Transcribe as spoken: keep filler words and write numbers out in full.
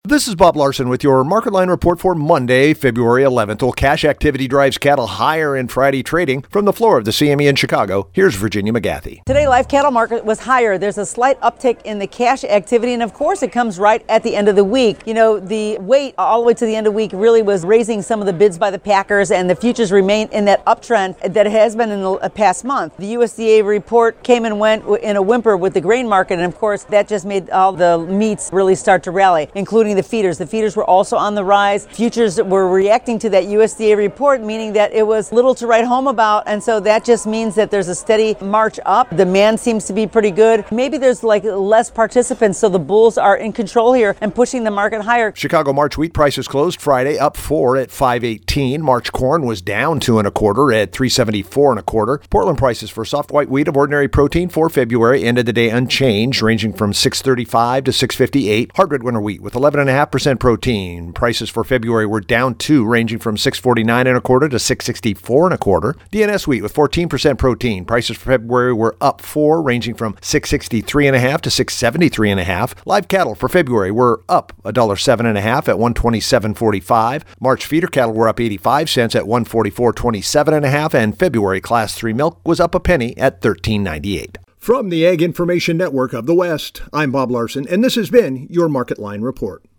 This is Bob Larson with your Market Line report for Monday, February eleventh. Well, cash activity drives cattle higher in Friday trading. From the floor of the C M E in Chicago, here's Virginia McGathy. Today, live cattle market was higher. There's a slight uptick in the cash activity, and of course, it comes right at the end of the week. You know, the wait all the way to the end of the week really was raising some of the bids by the packers, and the futures remain in that uptrend that it has been in the past month. The U S D A report came and went in a whimper with the grain market, and of course, that just made all the meats really start to rally, including the feeders. The feeders were also on the rise. Futures were reacting to that U S D A report, meaning that it was little to write home about, and so that just means that there's a steady march up. Demand seems to be pretty good. Maybe there's like less participants, so the bulls are in control here and pushing the market higher. Chicago March wheat prices closed Friday up four at five eighteen. March corn was down two and a quarter at three seventy-four and a quarter. Portland prices for soft white wheat of ordinary protein for February ended the day unchanged, ranging from six thirty-five to six fifty-eight. Hard red winter wheat with eleven point five percent protein. Prices for February were down two, ranging from six forty-nine and a quarter to six sixty-four and a quarter. D N S wheat with fourteen percent protein. Prices for February were up four, ranging from six sixty-three and a half to six seventy-three and a half. Live cattle for February were up one dollar seven and a half at one twenty-seven forty-five. March feeder cattle were up eighty-five cents at one forty-four twenty-seven and a half, and February class three milk was up a penny at thirteen ninety-eight. From the Ag Information Network of the West, I'm Bob Larson, and this has been your Market Line report.